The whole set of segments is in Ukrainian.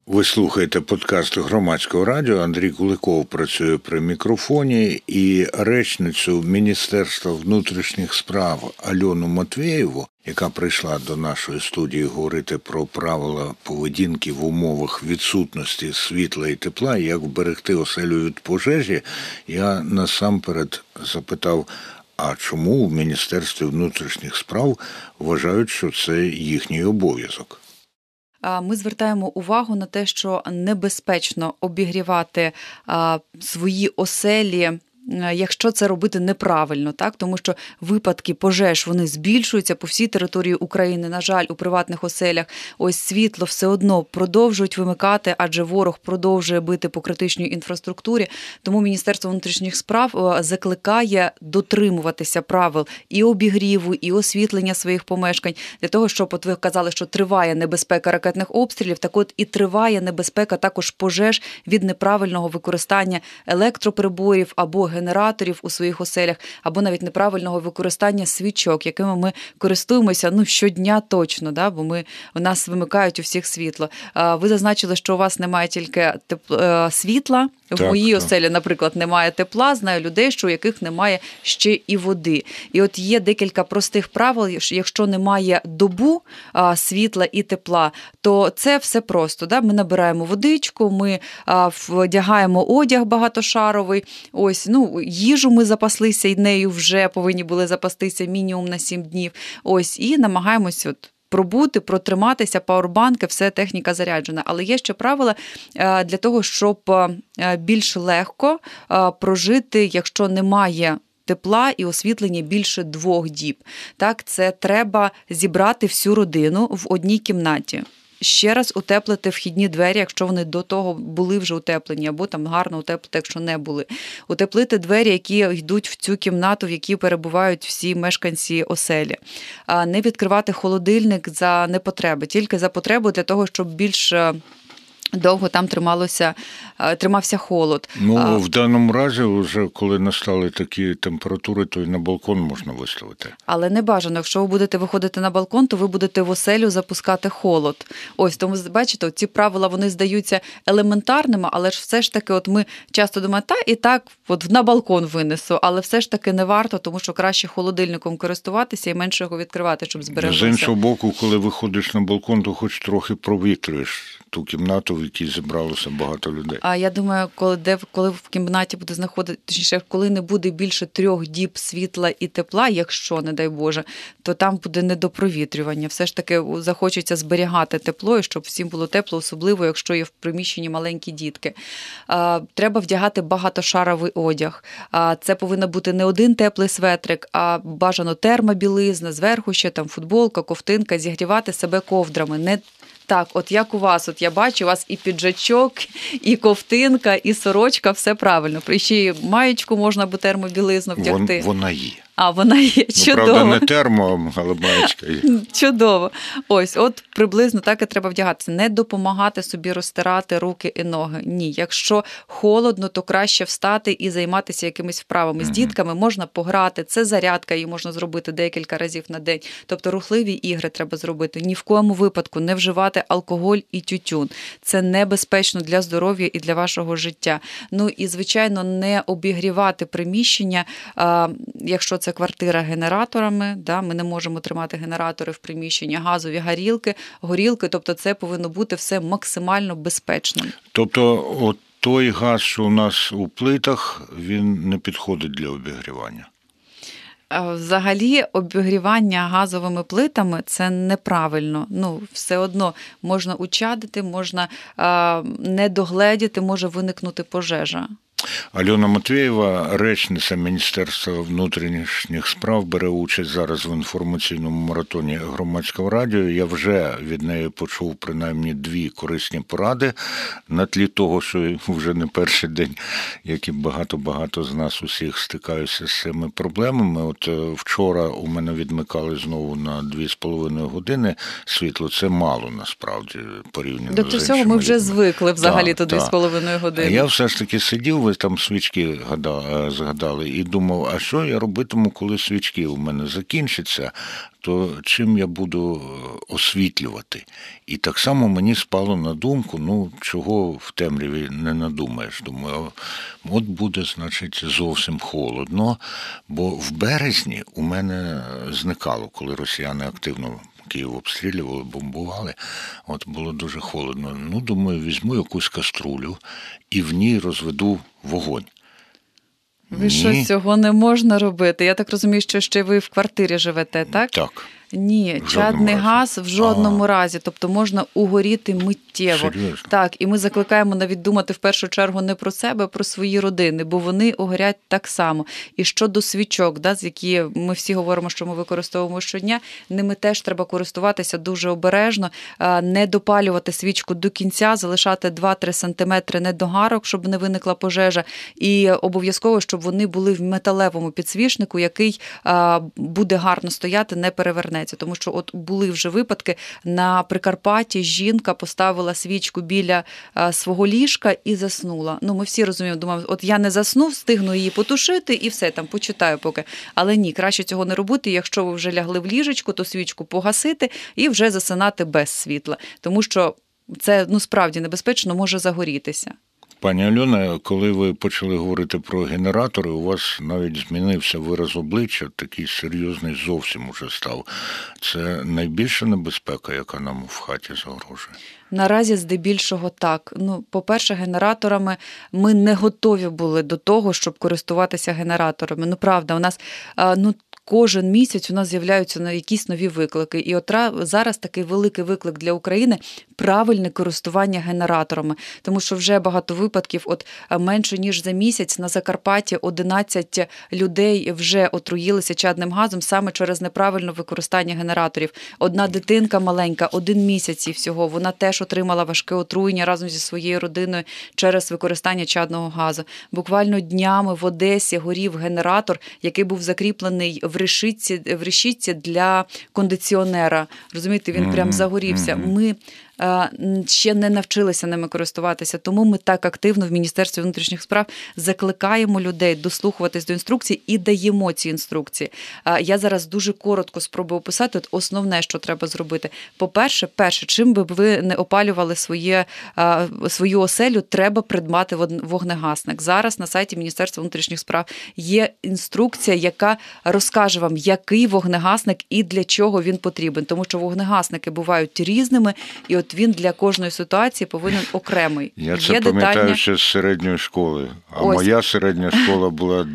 Ви слухаєте подкаст Громадського радіо. Андрій Куликов працює при мікрофоні, і речницю Міністерства внутрішніх справ Альону Матвєєву, яка прийшла до нашої студії говорити про правила поведінки в умовах відсутності світла і тепла, як вберегти оселю від пожежі, я насамперед запитав, а чому в Міністерстві внутрішніх справ вважають, що це їхній обов'язок? Ми звертаємо увагу на те, що небезпечно обігрівати свої оселі, якщо це робити неправильно, так? Тому що випадки пожеж, вони збільшуються по всій території України. На жаль, у приватних оселях ось світло все одно продовжують вимикати, адже ворог продовжує бити по критичній інфраструктурі. Тому Міністерство внутрішніх справ закликає дотримуватися правил і обігріву, і освітлення своїх помешкань, для того, щоб, от ви казали, що триває небезпека ракетних обстрілів, так от і триває небезпека також пожеж від неправильного використання електроприборів або генераторів у своїх оселях, або навіть неправильного використання свічок, якими ми користуємося щодня точно, да? Бо у нас вимикають у всіх світло. Ви зазначили, що у вас немає тільки світла, в моїй оселі, наприклад, немає тепла, знаю людей, що у яких немає ще і води. І от є декілька простих правил, якщо немає добу світла і тепла, то це все просто. Да? Ми набираємо водичку, ми вдягаємо одяг багатошаровий, їжу ми запаслися, і нею вже повинні були запастися мінімум на 7 днів. І намагаємось пробути, протриматися, пауербанки, все техніка заряджена. Але є ще правила для того, щоб більш легко прожити, якщо немає тепла і освітлення більше 2 діб. Так, це треба зібрати всю родину в одній кімнаті. Ще раз утеплити вхідні двері, якщо вони до того були вже утеплені, або там гарно утеплити, якщо не були. Утеплити двері, які йдуть в цю кімнату, в якій перебувають всі мешканці оселі. Не відкривати холодильник за непотреби, тільки за потребу для того, щоб більш довго там тримався холод. В даному разі, вже коли настали такі температури, то і на балкон можна виставити. Але не бажано. Якщо ви будете виходити на балкон, то ви будете в оселю запускати холод. Тому, бачите, ці правила, вони здаються елементарними, але ж все ж таки, ми часто думаємо, на балкон винесу, але все ж таки не варто, тому що краще холодильником користуватися і менше його відкривати, щоб зберегтися. З іншого боку, коли виходиш на балкон, то хоч трохи провітрюєш ту кімнату, в якій зібралося багато людей. А я думаю, коли в кімнаті буде знаходити, точніше, коли не буде більше 3 діб світла і тепла, якщо, не дай Боже, то там буде недопровітрювання. Все ж таки захочеться зберігати тепло, і щоб всім було тепло, особливо, якщо є в приміщенні маленькі дітки. Треба вдягати багатошаровий одяг. Це повинен бути не один теплий светрик, а бажано термобілизна, зверху ще там футболка, ковтинка, зігрівати себе ковдрами. Так, як у вас, я бачу, у вас і піджачок, і ковтинка, і сорочка, все правильно. Ще й маєчку можна, або термобілизну вдягти. Вона є. Вона є, чудово. Правда, не термо, але маєчка є. Чудово. Приблизно так і треба вдягатися. Не допомагати собі розтирати руки і ноги. Ні. Якщо холодно, то краще встати і займатися якимись вправами. З дітками можна пограти, це зарядка, її можна зробити декілька разів на день. Тобто рухливі ігри треба зробити. Ні в коєму випадку не вживати алкоголь і тютюн. Це небезпечно для здоров'я і для вашого життя. І, звичайно, не обігрівати приміщення, якщо це квартира генераторами, ми не можемо тримати генератори в приміщенні, газові горілки, тобто це повинно бути все максимально безпечним. Тобто той газ, що у нас у плитах, він не підходить для обігрівання? Взагалі, обігрівання газовими плитами – це неправильно. Все одно можна учадити, можна не догледіти, може виникнути пожежа. Альона Матвєєва, речниця Міністерства внутрішніх справ, бере участь зараз в інформаційному маратоні Громадського радіо. Я вже від неї почув принаймні 2 корисні поради на тлі того, що вже не перший день, як і багато з нас усіх стикаюся з цими проблемами. Вчора у мене відмикали знову на 2,5 години світло. Це мало, насправді, порівняно з іншими. До цього ми вже звикли взагалі до 2,5 години. Я все ж таки сидів, ви там свічки згадали, і думав, а що я робитиму, коли свічки у мене закінчаться, то чим я буду освітлювати? І так само мені спало на думку, чого в темряві не надумаєш. Думаю, от буде, значить, зовсім холодно, бо в березні у мене зникало, коли росіяни активно Київ обстрілювали, бомбували, от було дуже холодно. Думаю, візьму якусь каструлю і в ній розведу вогонь. Ви що, цього не можна робити? Я так розумію, що ще ви в квартирі живете, так? Так. Ні, чадний газ в жодному разі. Тобто можна угоріти миттєво. Серйозно? Так, і ми закликаємо навіть думати в першу чергу не про себе, а про свої родини, бо вони угорять так само. І щодо свічок, з які ми всі говоримо, що ми використовуємо щодня, ними теж треба користуватися дуже обережно, не допалювати свічку до кінця, залишати 2-3 сантиметри недогарок, щоб не виникла пожежа, і обов'язково, щоб вони були в металевому підсвічнику, який буде гарно стояти, не перевернеться. Тому що от були вже випадки, на Прикарпатті жінка поставила свічку біля свого ліжка і заснула. Ми всі розуміємо, думаємо, от я не засну, встигну її потушити і все, там почитаю поки. Але ні, краще цього не робити. Якщо ви вже лягли в ліжечку, то свічку погасити і вже засинати без світла. Тому що це, справді небезпечно, може загорітися. Пані Альона, коли ви почали говорити про генератори, у вас навіть змінився вираз обличчя, такий серйозний зовсім уже став. Це найбільша небезпека, яка нам в хаті загрожує? Наразі здебільшого так. По-перше, генераторами ми не готові були до того, щоб користуватися генераторами. Правда, у нас кожен місяць у нас з'являються якісь нові виклики. І от зараз такий великий виклик для України – правильне користування генераторами. Тому що вже багато випадків, менше ніж за місяць на Закарпатті 11 людей вже отруїлися чадним газом саме через неправильне використання генераторів. Одна дитинка маленька, 1 місяць і всього, вона теж отримала важке отруєння разом зі своєю родиною через використання чадного газу. Буквально днями в Одесі горів генератор, який був закріплений в решітці для кондиціонера. Розумієте, він прям загорівся. Ми ще не навчилися ними користуватися, тому ми так активно в Міністерстві внутрішніх справ закликаємо людей дослухуватись до інструкцій і даємо ці інструкції. Я зараз дуже коротко спробую описати основне, що треба зробити. По-перше, чим би ви не опалювали свою оселю, треба придбати вогнегасник. Зараз на сайті Міністерства внутрішніх справ є інструкція, яка розкаже вам, який вогнегасник і для чого він потрібен. Тому що вогнегасники бувають різними, і от він для кожної ситуації повинен окремий. Я це пам'ятаю ще з середньої школи. Моя середня школа була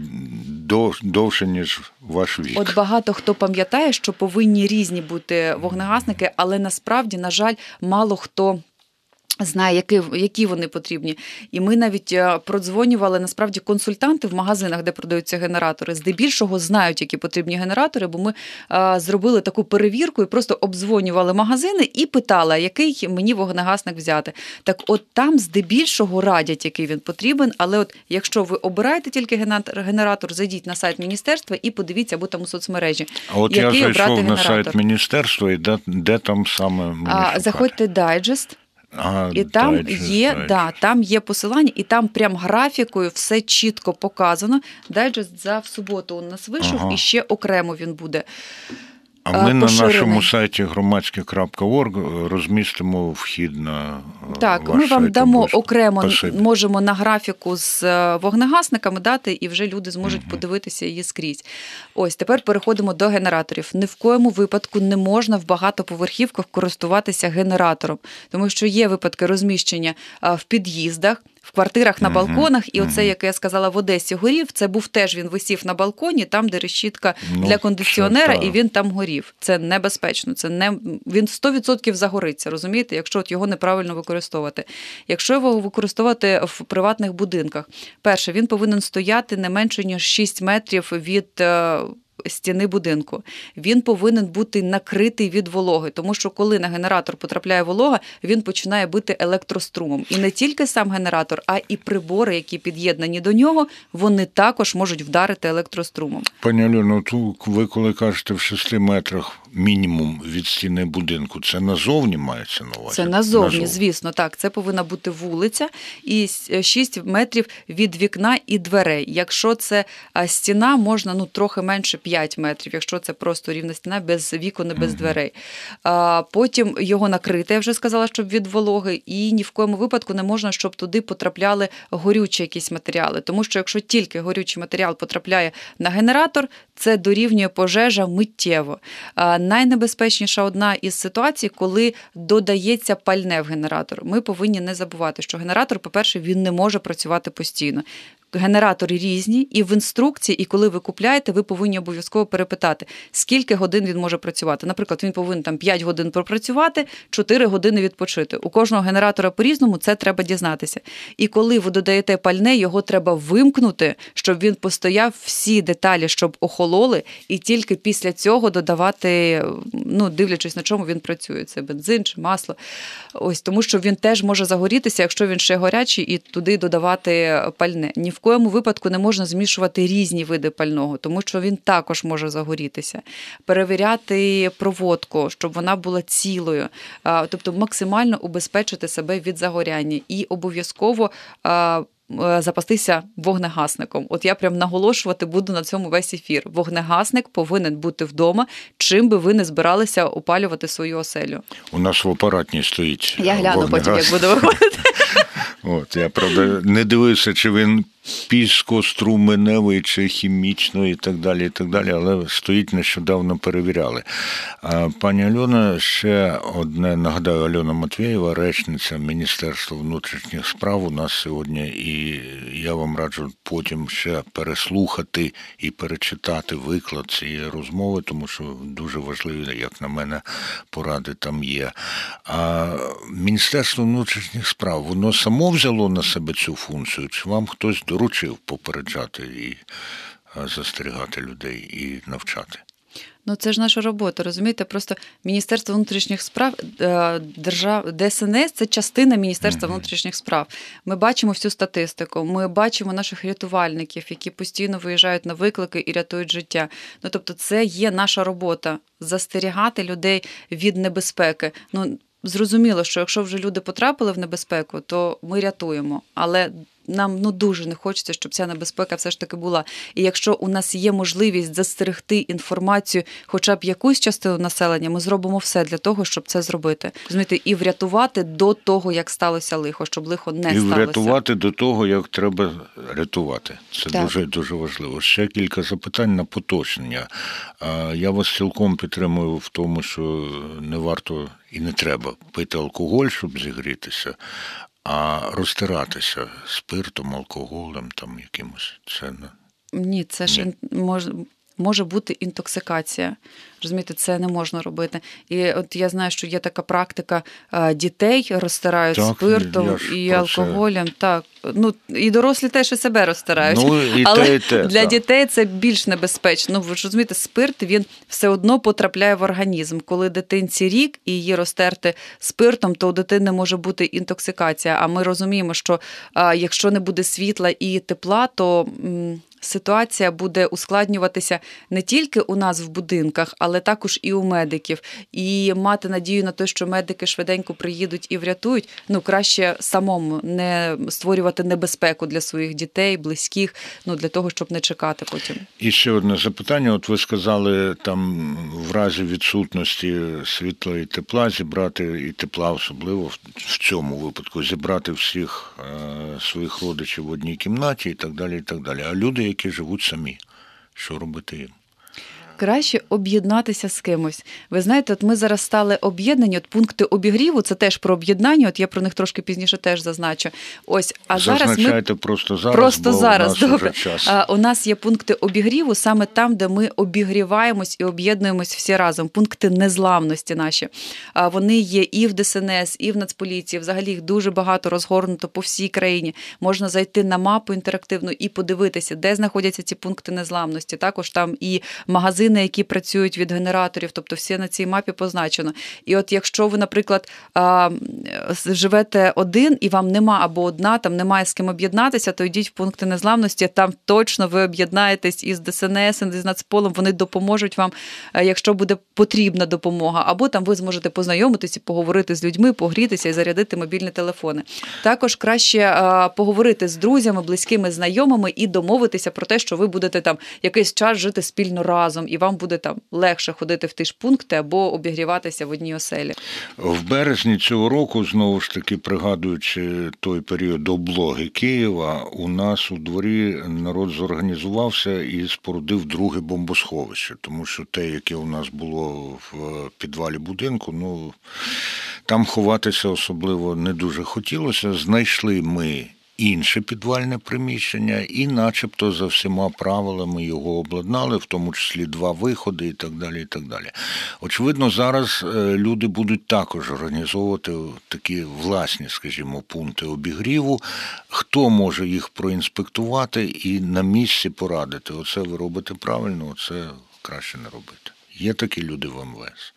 довше, ніж ваш вік. От багато хто пам'ятає, що повинні різні бути вогнегасники, але насправді, на жаль, мало хто знає, які вони потрібні. І ми навіть продзвонювали, насправді, консультанти в магазинах, де продаються генератори. Здебільшого знають, які потрібні генератори, бо ми зробили таку перевірку і просто обдзвонювали магазини і питали, який мені вогнегасник взяти. Так от там здебільшого радять, який він потрібен, але от якщо ви обираєте тільки генератор, зайдіть на сайт міністерства і подивіться, або там у соцмережі, от який я обрати зайшов генератор. На сайт міністерства, і де там саме мені шукати? Заходьте дайджест. І там там є посилання, і там прям графікою все чітко показано. Дайджест в суботу у нас вийшов, і ще окремо він буде А ми поширений. На нашому сайті громадське.орг розмістимо вхід на Так, ваш ми вам сайт дамо обов'язково. окремо, Спасибі. можемо на графіку з вогнегасниками дати, і вже люди зможуть подивитися її скрізь. Ось, тепер переходимо до генераторів. Ні в коєму випадку не можна в багатоповерхівках користуватися генератором, тому що є випадки розміщення в під'їздах, в квартирах на балконах, і оце, як я сказала, в Одесі горів, це був теж, він висів на балконі, там, де решітка для кондиціонера, і він там горів. Це небезпечно, він 100% загориться, розумієте, якщо от його неправильно використовувати. Якщо його використовувати в приватних будинках, перше, він повинен стояти не менше, ніж 6 метрів від стіни будинку. Він повинен бути накритий від вологи, тому що коли на генератор потрапляє волога, він починає бити електрострумом. І не тільки сам генератор, а і прибори, які під'єднані до нього, вони також можуть вдарити електрострумом. Пані Альоно, ви коли кажете в 6 метрах мінімум від стіни будинку, це назовні мається на увазі? Це назовні, звісно, так. Це повинна бути вулиця і 6 метрів від вікна і дверей. Якщо це стіна, можна трохи менше 5 метрів, якщо це просто рівна стіна, без вікон і без дверей. Потім його накрити, я вже сказала, щоб від вологи, і ні в коєму випадку не можна, щоб туди потрапляли горючі якісь матеріали. Тому що якщо тільки горючий матеріал потрапляє на генератор, це дорівнює пожежа миттєво. Найнебезпечніша одна із ситуацій, коли додається пальне в генератор. Ми повинні не забувати, що генератор, по-перше, він не може працювати постійно. Генератори різні, і в інструкції, і коли ви купляєте, ви повинні обов'язково перепитати, скільки годин він може працювати. Наприклад, він повинен 5 годин пропрацювати, 4 години відпочити. У кожного генератора по-різному, це треба дізнатися. І коли ви додаєте пальне, його треба вимкнути, щоб він постояв, всі деталі, щоб охололи, і тільки після цього додавати, дивлячись на чому він працює. Це бензин чи масло. Ось, тому що він теж може загорітися, якщо він ще гарячий, і туди додавати пальне. Ні в коєму випадку не можна змішувати різні види пального, тому що він також може загорітися. Перевіряти проводку, щоб вона була цілою, тобто максимально убезпечити себе від загоряння і обов'язково запастися вогнегасником. От я прям наголошувати буду на цьому весь ефір. Вогнегасник повинен бути вдома, чим би ви не збиралися опалювати свою оселю. У нас в апаратній стоїть Я гляну потім, як буду виходити. Я, правда, не дивився, чи він піскоструменевий, чи хімічний і так далі, але стоїть, нещодавно перевіряли. Пані Альона, ще одне, нагадаю, Альона Матвєєва, речниця Міністерства внутрішніх справ у нас сьогодні, і я вам раджу потім ще переслухати і перечитати виклад цієї розмови, тому що дуже важливі, як на мене, поради там є. А Міністерство внутрішніх справ, воно само взяло на себе цю функцію, чи вам хтось доручив попереджати і застерігати людей і навчати? Це ж наша робота, розумієте? Просто Міністерство внутрішніх справ, ДСНС – це частина Міністерства внутрішніх справ. Ми бачимо всю статистику, ми бачимо наших рятувальників, які постійно виїжджають на виклики і рятують життя. Тобто це є наша робота – застерігати людей від небезпеки. Зрозуміло, що якщо вже люди потрапили в небезпеку, то ми рятуємо, але нам дуже не хочеться, щоб ця небезпека все ж таки була. І якщо у нас є можливість застерегти інформацію хоча б якусь частину населення, ми зробимо все для того, щоб це зробити. Розумієте, і врятувати до того, як сталося лихо, щоб лихо не сталося. І врятувати до того, як треба рятувати. Це дуже важливо. Ще кілька запитань на поточнення. Я вас цілком підтримую в тому, що не варто і не треба пити алкоголь, щоб зігрітися, а розтиратися спиртом, алкоголем, якимось. Ні, це ж може бути інтоксикація. Розумієте, це не можна робити. І от я знаю, що є така практика, дітей розтирають спиртом і алкоголем. Так. І дорослі теж і себе розтирають. Але для дітей це більш небезпечно. Ви ж розумієте, спирт, він все одно потрапляє в організм. Коли дитинці рік і її розтерти спиртом, то у дитини може бути інтоксикація. А ми розуміємо, що якщо не буде світла і тепла, то ситуація буде ускладнюватися не тільки у нас в будинках, але також і у медиків. І мати надію на те, що медики швиденько приїдуть і врятують, краще самому не створювати небезпеку для своїх дітей, близьких, для того, щоб не чекати потім. І ще одне запитання. От ви сказали, в разі відсутності світла і тепла зібрати, і тепла особливо в цьому випадку, зібрати всіх своїх родичів в одній кімнаті і так далі, і так далі. А люди, які живуть самі, що робити їм? Краще об'єднатися з кимось. Ви знаєте, ми зараз стали об'єднані, пункти обігріву, це теж про об'єднання, я про них трошки пізніше теж зазначу. Зазначайте просто зараз, просто бо зараз, у нас вже час. У нас є пункти обігріву саме там, де ми обігріваємось і об'єднуємось всі разом. Пункти незламності наші. Вони є і в ДСНС, і в Нацполіції. Взагалі їх дуже багато розгорнуто по всій країні. Можна зайти на мапу інтерактивну і подивитися, де знаходяться ці пункти незламності. Також там і магазини години, які працюють від генераторів, тобто все на цій мапі позначено. І от якщо ви, наприклад, живете один і вам нема або одна, там немає з ким об'єднатися, то йдіть в пункти незламності, там точно ви об'єднаєтесь із ДСНС, із Нацполом, вони допоможуть вам, якщо буде потрібна допомога, або там ви зможете познайомитися, поговорити з людьми, погрітися і зарядити мобільні телефони. Також краще поговорити з друзями, близькими, знайомими і домовитися про те, що ви будете там якийсь час жити спільно разом, і вам буде там легше ходити в ті ж пункти або обігріватися в одній оселі. В березні цього року, знову ж таки, пригадуючи той період облоги Києва, у нас у дворі народ зорганізувався і спорудив друге бомбосховище, тому що те, яке у нас було в підвалі будинку, там ховатися особливо не дуже хотілося. Знайшли ми інше підвальне приміщення і начебто за всіма правилами його обладнали, в тому числі 2 виходи і так далі, і так далі. Очевидно, зараз люди будуть також організовувати такі власні, скажімо, пункти обігріву. Хто може їх проінспектувати і на місці порадити? Оце ви робите правильно, оце краще не робити. Є такі люди в МВС?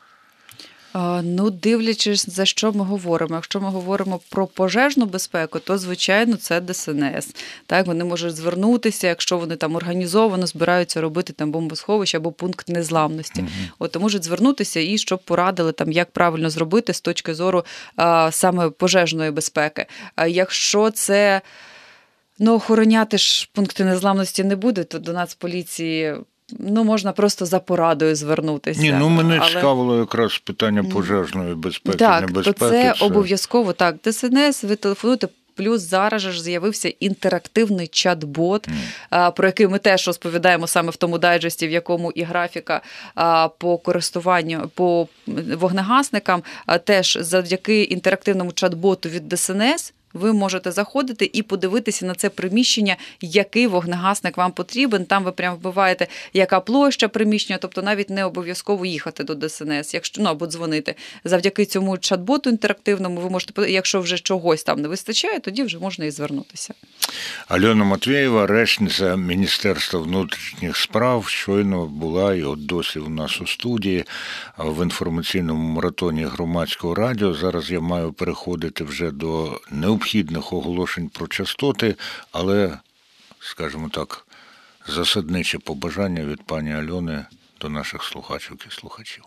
Дивлячись, за що ми говоримо. Якщо ми говоримо про пожежну безпеку, то, звичайно, це ДСНС. Так, вони можуть звернутися, якщо вони там організовано збираються робити там бомбосховище або пункт незламності. То можуть звернутися і щоб порадили, там, як правильно зробити з точки зору саме пожежної безпеки. Якщо це, охороняти ж пункти незламності не буде, то до Нацполіції можна просто за порадою звернутися. Мене цікавило якраз питання пожежної безпеки, небезпеки. Так, то це обов'язково, так. ДСНС, ви телефонуєте, плюс зараз ж з'явився інтерактивний чат-бот, про який ми теж розповідаємо саме в тому дайджесті, в якому і графіка по користуванню, по вогнегасникам. Теж завдяки інтерактивному чат-боту від ДСНС ви можете заходити і подивитися на це приміщення, який вогнегасник вам потрібен. Там ви прямо вбиваєте, яка площа приміщення, тобто навіть не обов'язково їхати до ДСНС, або дзвонити. Завдяки цьому чат-боту інтерактивному ви можете, якщо вже чогось там не вистачає, тоді вже можна і звернутися. Альона Матвєєва, речниця Міністерства внутрішніх справ, щойно була і от досі у нас у студії в інформаційному маратоні Громадського радіо. Зараз я маю переходити вже до необхідних оголошень про частоти, але, скажімо так, засадниче побажання від пані Альони до наших слухачок і слухачів.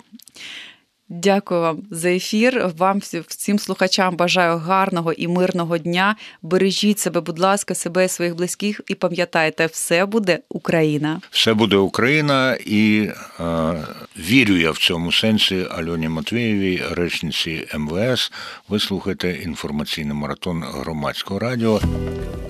Дякую вам за ефір. Вам, всім слухачам, бажаю гарного і мирного дня. Бережіть себе, будь ласка, себе і своїх близьких. І пам'ятайте, все буде Україна. Все буде Україна. І вірю я в цьому сенсі Альоні Матвєєвій, речниці МВС. Ви слухаєте інформаційний маратон Громадського радіо.